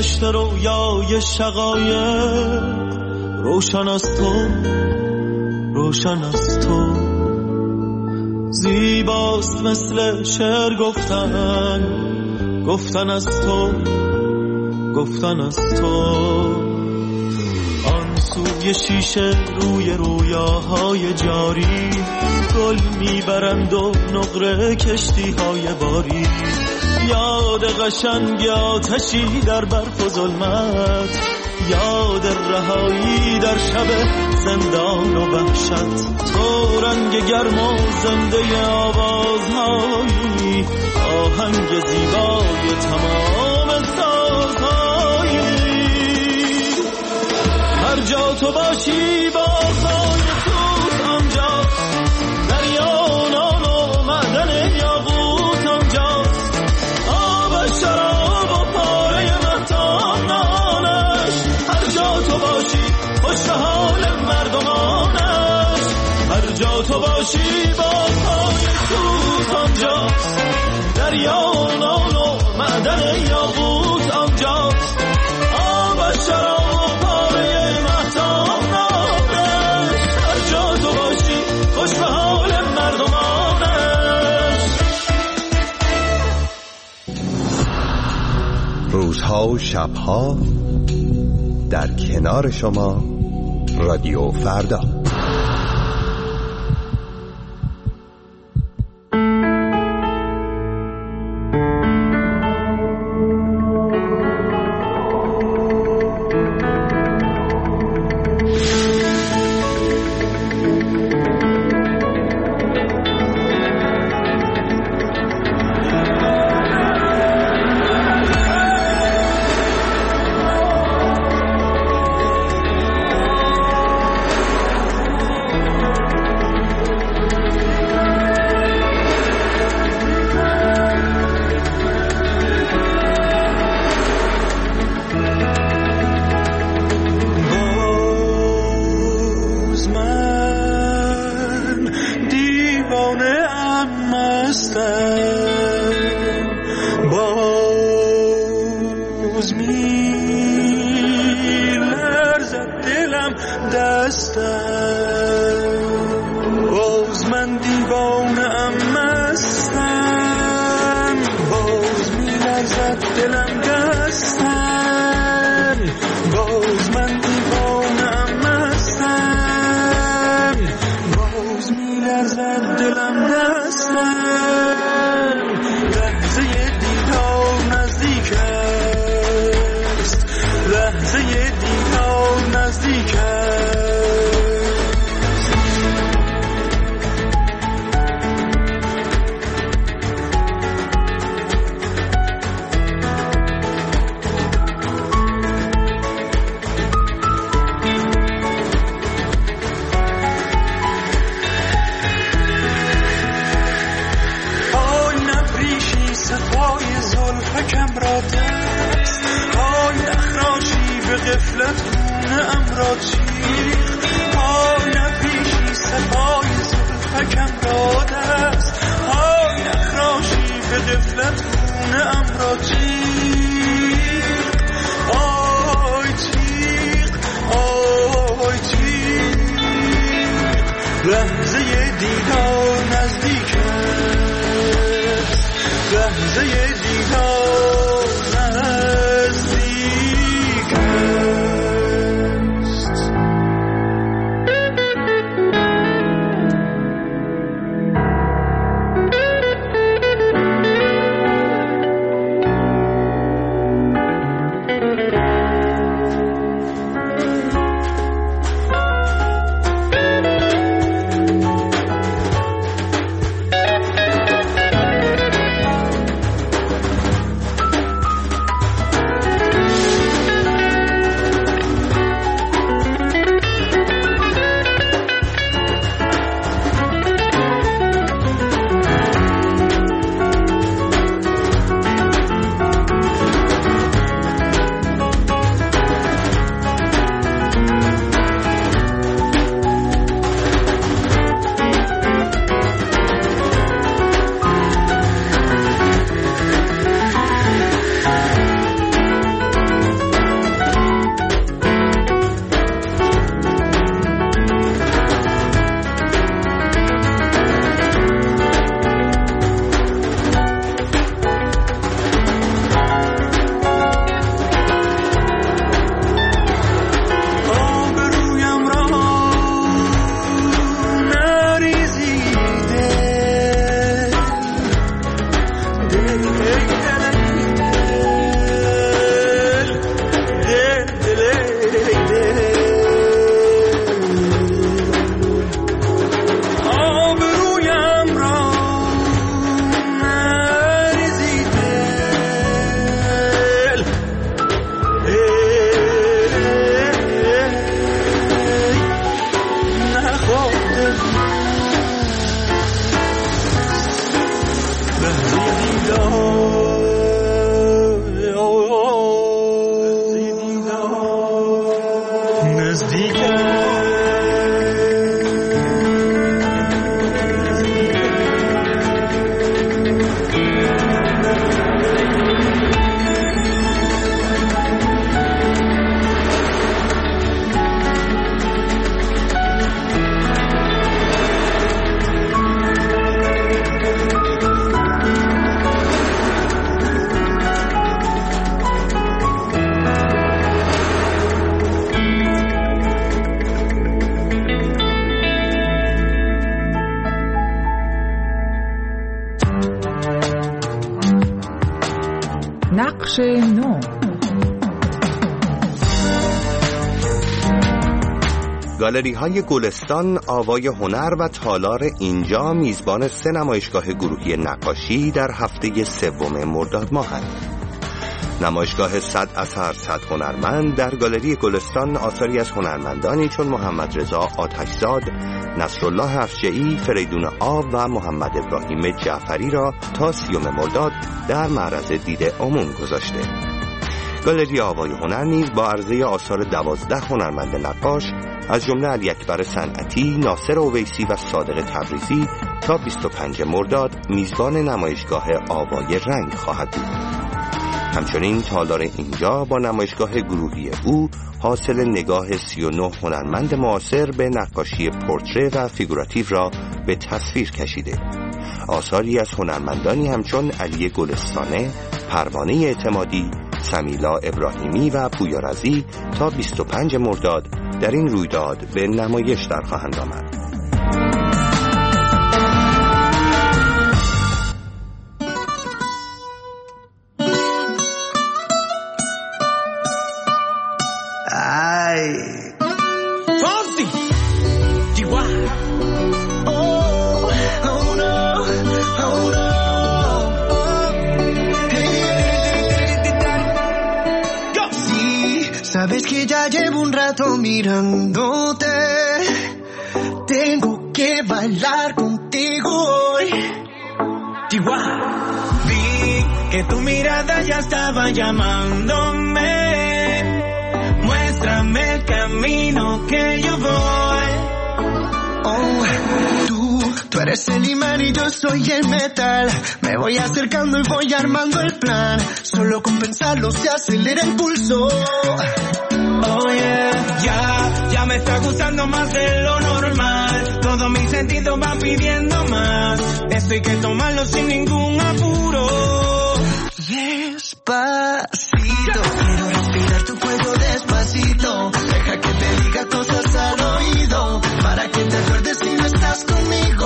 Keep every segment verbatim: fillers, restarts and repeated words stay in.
دشت رویای شقایق روشن از تو، روشن از تو. زیباست مثل شعر گفتن، گفتن از تو، گفتن از تو. آن سوی شیشه روی رویاهای جاری گل میبرند و نقره کشتی های باری. یاد قشنگ آتشی در برف و ظلمت، یاد رهایی در شب زندان و وحشت. تو رنگ گرم و زنده آوازهایی، آهنگ زیبای تمام سازهایی. هر جا تو باشی با خواهی توت آنجاست، دریا نان و معدن یاقوت آنجاست. آب شراب و پاره مهتاب نانش، هر جا تو باشی خوش به حال مردمانش. هر جا تو باشی با خواهی توت آنجاست، دریا نان و معدن یاقوت آنجاست. آب شراب و پاره مهتاب نانش، هر جا تو باشی خوش به حال مردمانش. روزها و شبها در کنار شما رادیو فردا. نقش نو. گالری های گلستان، آوای هنر و تالار اینجا میزبان سه نمایشگاه گروهی نقاشی در هفته سوم مرداد ماهند. نمایشگاه صد اثر صد هنرمند در گالری گلستان آثاری از هنرمندانی چون محمد رضا آتشزاد، نصرالله افجعی، فریدون آب و محمد ابراهیم جعفری را تا سیوم مرداد در معرض دید عموم گذاشته. گالری آوای هنر نیز با عرضه آثار دوازده هنرمند نقاش از جمله علی اکبر صنعتی، ناصر اویسی و صادق تبریزی تا بیست و پنجم مرداد میزبان نمایشگاه آوای رنگ خواهد بود. همچنین تالار اینجا با نمایشگاه گروهی او حاصل نگاه سی و نه هنرمند معاصر به نقاشی پورتره و فیگوراتیو را به تصویر کشیده. آثاری از هنرمندانی همچون علی گلستانه، پروانه اعتمادی، سمیلا ابراهیمی و پویا رضی تا بیست و پنجم مرداد در این رویداد به نمایش در خواهند آمد. Sabes que ya llevo un rato mirándote. Tengo que bailar contigo hoy. Chihuahua. Vi que tu mirada ya estaba llamándome. Muéstrame el camino que yo voy. Oh, tú, tú eres el imán y yo soy el metal. Me voy acercando y voy armando el plan. Solo con pensarlo se acelera el pulso. Oh yeah, ya, ya me está gustando más de lo normal. Todos mis sentidos van pidiendo más. Esto hay que tomarlo sin ningún apuro. Despacito, quiero respirar tu cuello despacito. Deja que te diga cosas al oído, para que te acuerdes si no estás conmigo.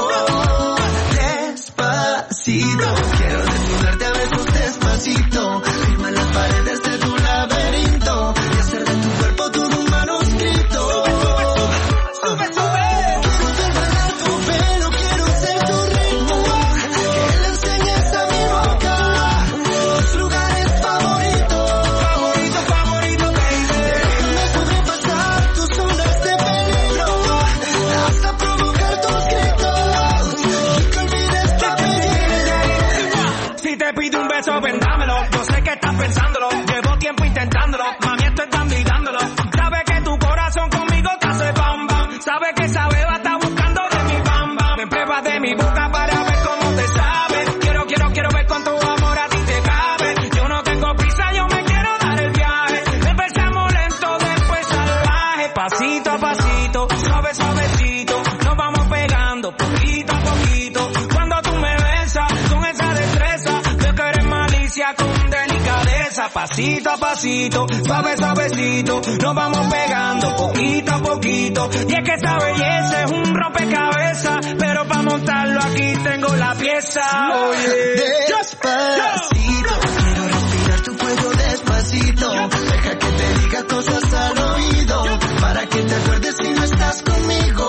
Despacito, quiero desnudarte a besos despacito. Firma las paredes de tu laberinto y hacer de tu cuerpo todo un manuscrito. Sube, sube, sube. Sube bailar tu pelo, quiero ser tu ritmo. Que le enseñes a mi boca tus lugares favoritos. Favorito, favorito, baby. Déjame sobrepasar tus zonas de peligro hasta provocar tus gritos y que olvides tu apellido. Si te pido un beso, ven dámelo. Yo sé que estás pensándolo. Llevo tiempo intentándolo. Mami, esto es dando y dándolo. Sabe que tu corazón conmigo te hace bam bam. Sabe que esa beba está buscando de mi bam bam. Me pruebas de mi boca para ver cómo te sabe. Quiero, quiero, quiero ver cuánto amor a ti te cabe. Yo no tengo prisa, yo me quiero dar el viaje. Empezamos lento, después salvaje. Pasito a pasito, suave, suavecito. Nos vamos pegando poquito a poquito. Cuando tú me besas con esa destreza, veo que eres malicia con delicadeza. Ahora pasito a pasito, suave suavecito, nos vamos pegando poquito a poquito. Y es que esa belleza es un rompecabezas, pero para montarlo aquí tengo la pieza. Oye, despacito, quiero respirar tu cuello despacito. Deja que te diga cosas al oído, para que te acuerdes si no estás conmigo.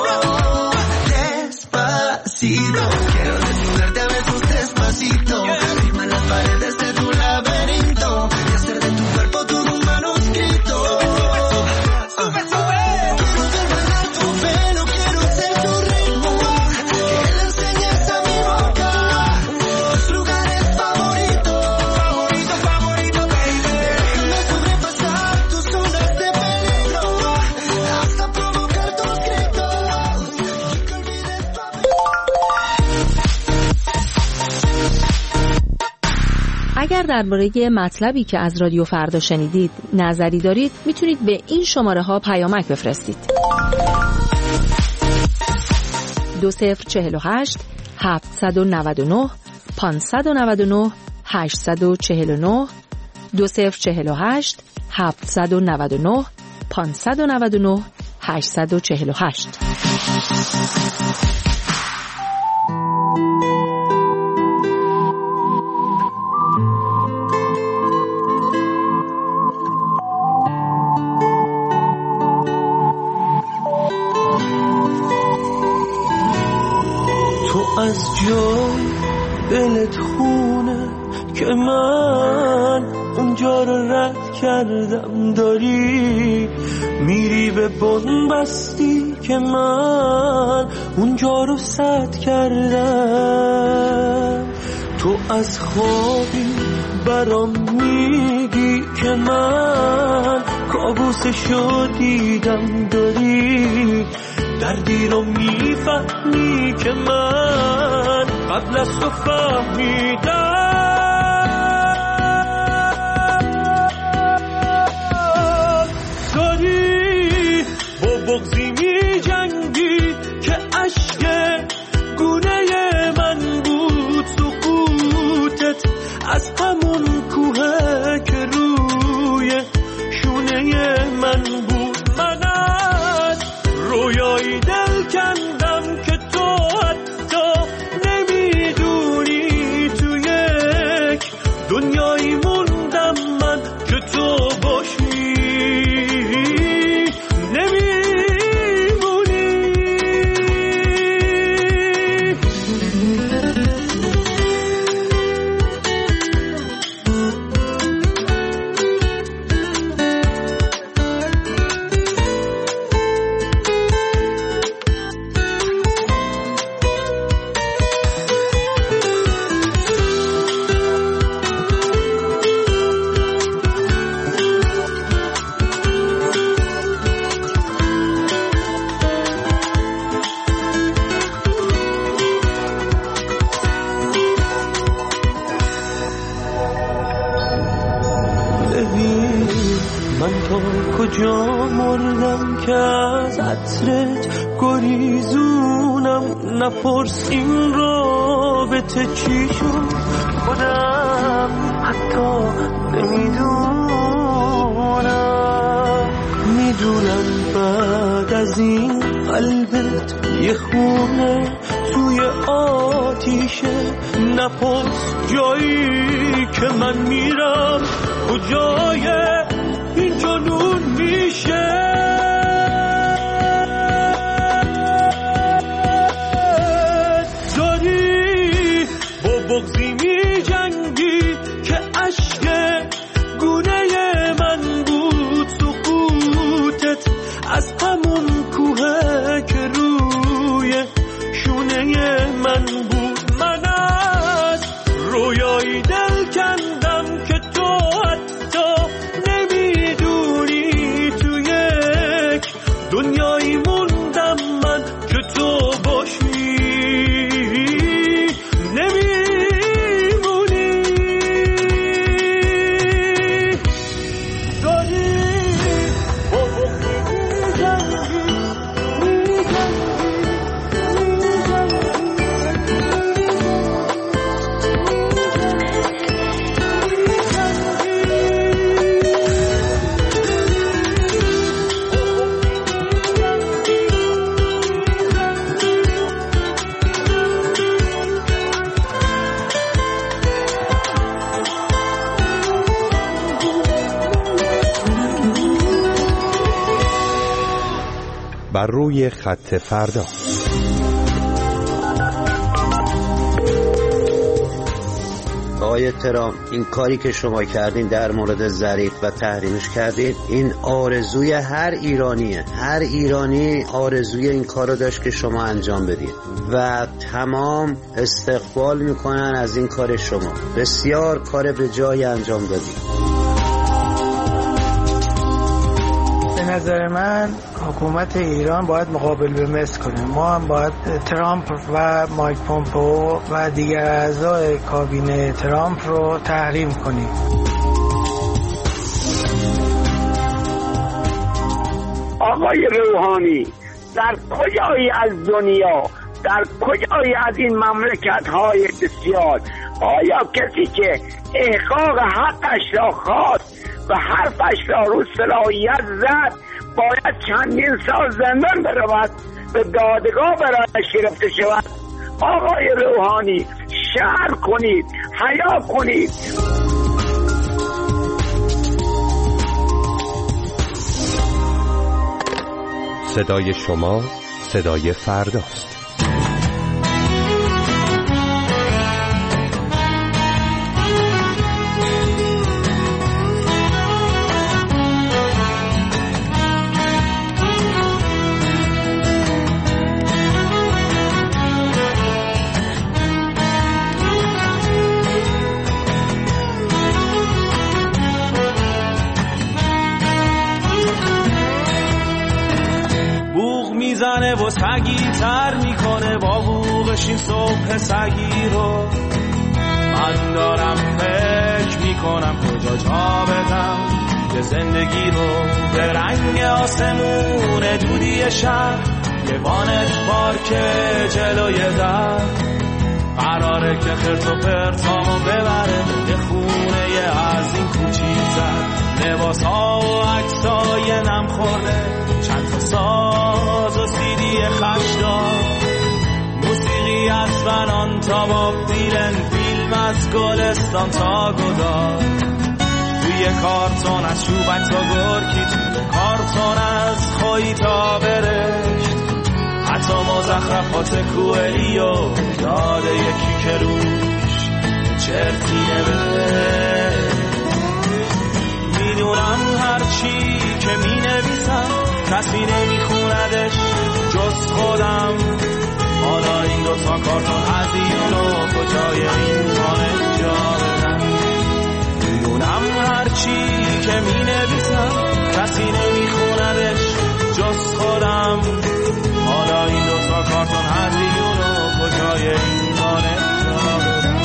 Despacito, quiero desnudarte a besos despacito. Firma las paredes de tu laberinto y hacer de tu cuerpo todo un manuscrito. Sube, sube. Quiero ver bailar tu pelo, quiero ser tu ritmo, que le enseñes a mi boca tus lugares favoritos, favorito, favorito, baby. Déjame sobrepasar tus zonas de peligro, hasta provocar tus gritos, y que olvides tu اگر درباره مطلبی که از رادیو فردا شنیدید نظری دارید میتونید به این شماره ها پیامک بفرستید. دو صفر چهل و هشت هفتصد و نود و نه پانصد و نود و نه هشتصد و چهل و نه دو صفر چهل و هشت هفتصد و نود و نه پانصد و نود و نه هشتصد و چهل و هشت. از جای دلت خونه که من اونجا رو رد کردم، داری میری به بنبستی که من اونجا رو سد کردم. تو از خوابی برام میگی که من کابوسشو دیدم، داری دردی رو میفهمی که من قبل از تو فهمیدم. داری با بغضی میجنگی که عشق گونه من بود، سقوطت از همون کوه که روی شونه من بود. من از رویایی دل کندم که تو حتی نمیدونی، تو یک دنیایی موندم من که تو باشی کجا مردم که از عطرت گریزونم، نپرس این رابطه چی شد خودم حتی نمیدونم. میدونم بعد از این قلبت یه خونه توی آتیشه، نپرس جایی که من میرم کجای این جنون میشه. داری با بغضی میجنگی که عشق گونه من بود، سقوطت از همون کوه که روی شونه من بود. من از رویایی دل کندم که تو حتی نمی بر روی خط فردا. آقای ترامپ، این کاری که شما کردین در مورد ظریف و تحریمش کردین، این آرزوی هر ایرانیه. هر ایرانی آرزوی این کارو داشت که شما انجام بدید و تمام استقبال میکنن از این کار شما. بسیار کار به جای انجام دادید. به نظر من حکومت ایران باید مقابل به مصر کنه. ما هم باید ترامپ و مایک پومپئو و دیگر اعضای کابینه ترامپ رو تحریم کنیم. آقای روحانی، در کجایی از دنیا، در کجایی از این مملکت های بسیار، آیا کسی که احقاق حقش را خواست و حرفش را رو صلاحیت زد باید چندین سال زندان برود، به دادگاه برایش گرفته شود؟ آقای روحانی، شرم کنید، حیا کنید. صدای شما صدای فرداست. میزنه و سگی تر میکنه با بوغش این صبح سگی رو. من دارم فکر میکنم کجا جا بدم که زندگی رو به رنگ آسمون دودی شهر، یه وانت پارک جلوی در، قراره که خرت و پرتامو ببره یه خونه یه از این کوچیک‌تر. لباس ها و عکسای نم خورده، چند تا ساز و سیدی خشدار، موسیقی از فنان تا باب دیلن، فیلم از گلستان تا گدار، توی کارتون از چوبک تا گرکی، توی کارتون از خویی تا برشت، حتی مزخرفات کوئلیو یاده یکی که روش چرتی نوشت. میدونم هرچی که می نویسم کسی نمیخوندش جز خودم. حالا این دوتا کارتون هزینو کجای این خانه جا بدم. میدونم هرچی که می نویسم کسی نمیخوندش جز خودم. حالا این دوتا کارتون هزینو کجای این خانه جا بدم.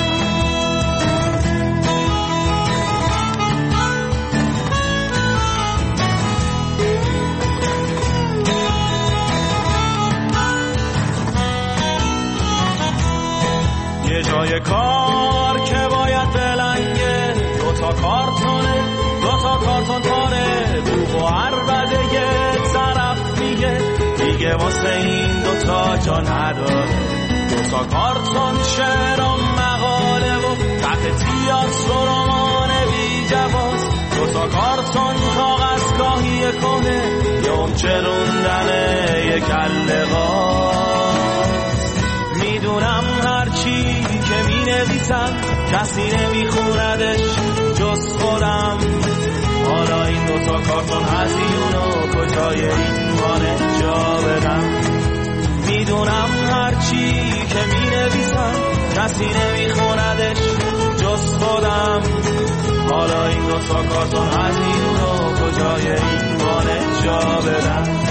یه جای کار که باید بلنگه، دوتا کارتونه دوتا کارتون تاره، بوق و عربده یه طرف میگه دیگه واسه این دوتا جا نداره. دوتا کارتون شعر و مقاله و تحت تیاتر و رمان بی جواز، دوتا کارتون کاغذگاهی کنه یوم چروندنه یه کله غاز. میدونم هرچی که می نویسم کسی نمیخوندش جز خودم. حالا این دوتا کارتون هزینو کجای این وانه جا بدم. میدونم هرچی که می نویسم کسی نمیخوندش جز خودم. حالا این دوتا کارتون هزینو کجای این وانه جا بدم.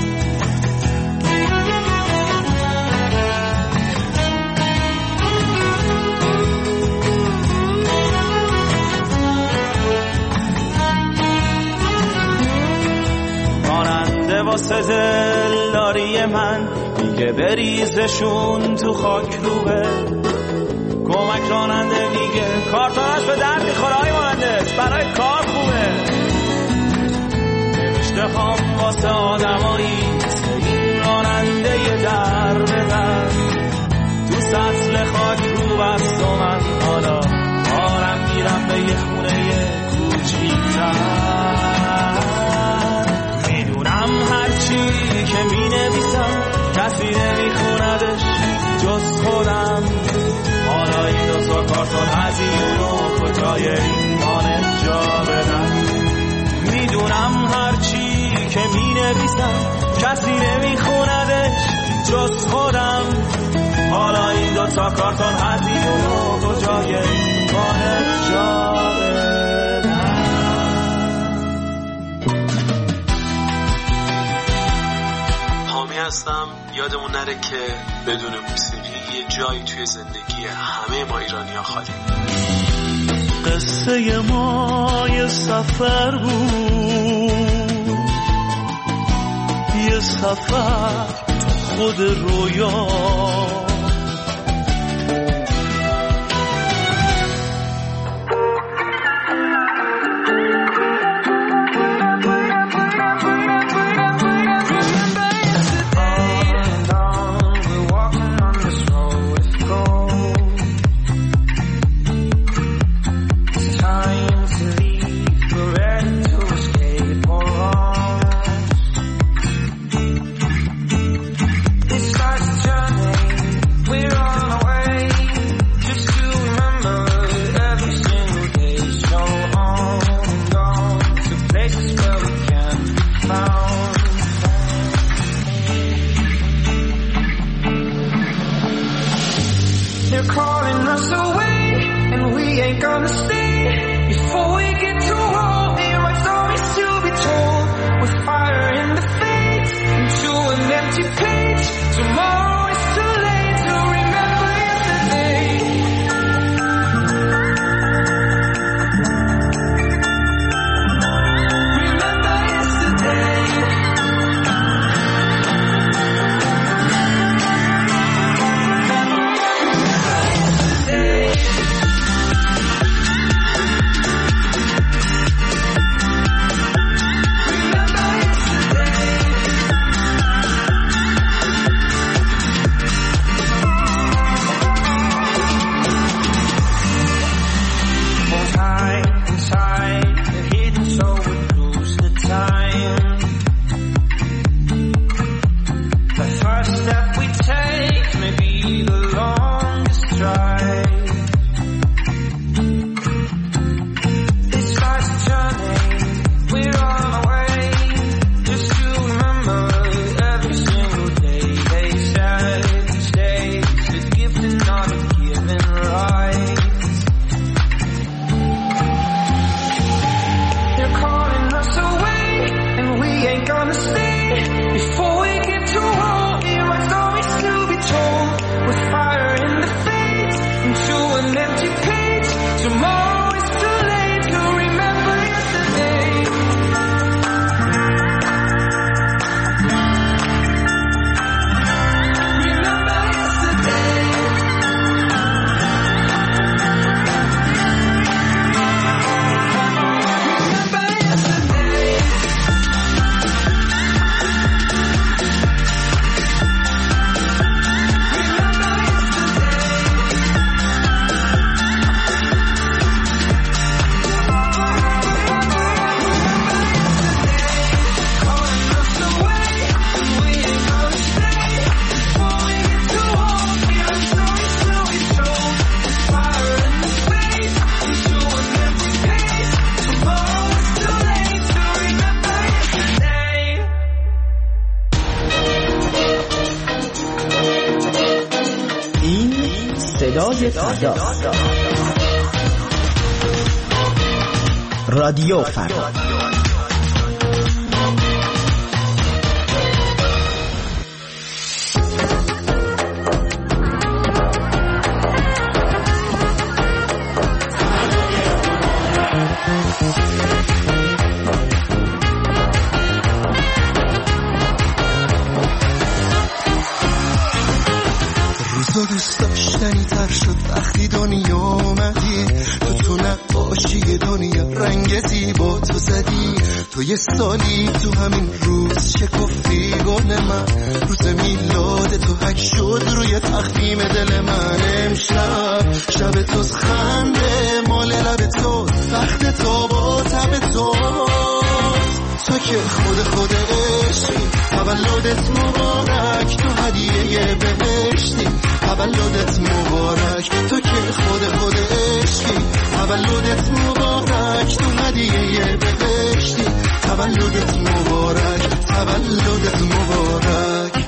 واسه دلداری من میگه بریزشون تو خاک روبه. کمک راننده میگه کارتونش به درد میخوره های مهندس، برای کار خوبه. نوشته هم واسه آدمایی این راننده یه در به در، تو سطل خاک رو بست و من حالا آرم میرم به یه خونه کوچیک‌تر. هرچی که می کارتون هزیون و کجای ایمان جا بدن. میدونم هرچی که می نویسم کسی نمیخوندش جز خودم. حالا این دوتا کارتون هزیون و کجای ایمان جا بدن. حامی هستم. یادمون نره که بدون موسیقی یه جایی توی زندگی همه ما ایرانی‌ها خالی. قصه ما یه سفر بود، یه سفر تو خود رویا. رادیو فردا. روزا دوست داشتنی تر شد وقتی دنیا اومدی، تو تو نقاشی دنیا رنگ زیبا تو زدی. تو یه سالی تو همین روز شکفتی گل من، روز میلاد تو حک شد روی تخمیم دل من. امشب شب توز خنده مال لب تو، وقت تو با تب تو، تو که خود خود عشقی. تولدت مبارک تو هدیه بهشتی، تولدت مبارک تو که خود خود تولدت مبارک تو هدیه بهشتی تولدت مبارک تولدت مبارک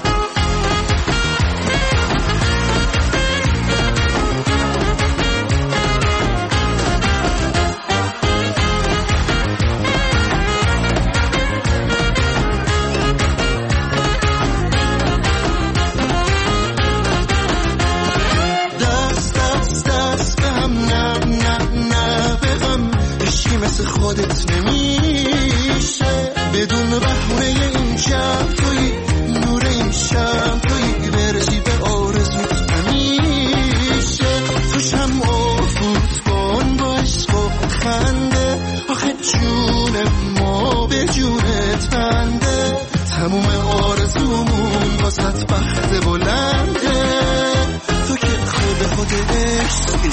خودت نمیشه بدون بهونه این جمع توی نور این شم توی برسی به آرزوت همیشه تو شم افوت کن با عشق و خنده آخه جون ما به جونت بنده تموم آرزومون واسط بخت بلنده تو که خود خود عشقی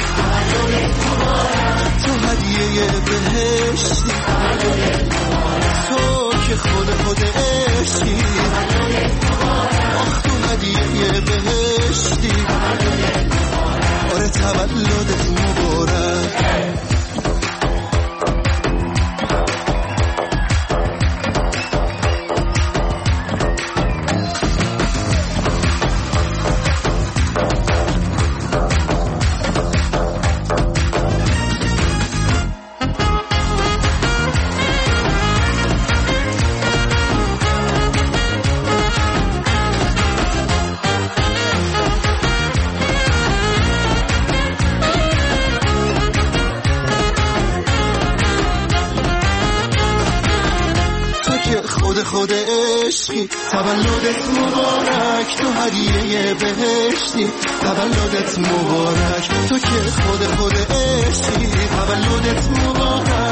تو هدیه بهشتی تو که خود خود عشقی آخ تو هدیه بهشتی آره تولدت مبارک خود عشقی تولدت مبارک تو هدیه بهشتی تولدت مبارک تو که خود خود عشقی تولدت مبارک